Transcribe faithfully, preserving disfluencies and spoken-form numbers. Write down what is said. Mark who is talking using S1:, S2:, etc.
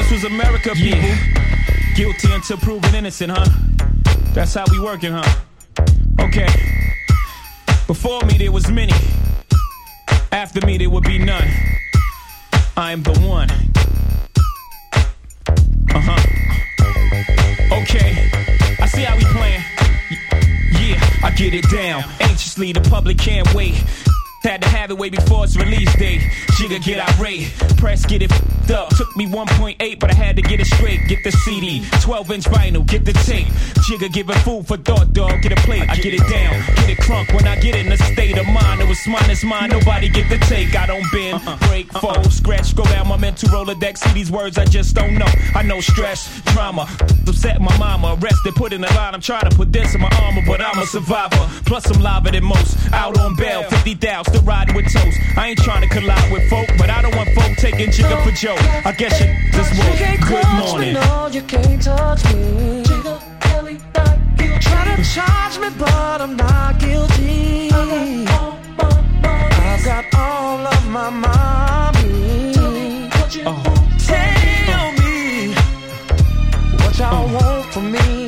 S1: this was America, people. Yeah. Guilty until proven innocent, huh? That's how we working, huh? Okay. Before me there was many. After me there would be none. I am the one. Uh-huh. Okay. I see how we playing. Yeah, I get it down. Anxiously, the public can't wait. Had to have it way before its release date. Jigga get irate, press get it f***ed up. Took me one point eight, but I had to get it straight. Get the C D, twelve inch vinyl, get the tape. Jigga giving food for thought, dog. Get a plate, I get it down, get it crunk. When I get in a state of mind, it was mine, it's mine. Nobody get the take. I don't bend, break, fold, scratch. Go down my mental Rolodex. See these words I just don't know. I know stress, drama, upset my mama. Arrested, put in a line. I'm trying to put this in my armor, but I'm a survivor. Plus I'm liver than most. Out on bail, fifty thousand. Still riding with toast. I ain't trying to collide with folk, but I don't want folk taking Jigga for joke. I guess you just woke. Good morning.
S2: No, you can't touch me. Jigga, Kelly, not guilty. Try to charge me, but I'm not guilty. I've got all of my mommy. Oh. Tell me what y'all want from me.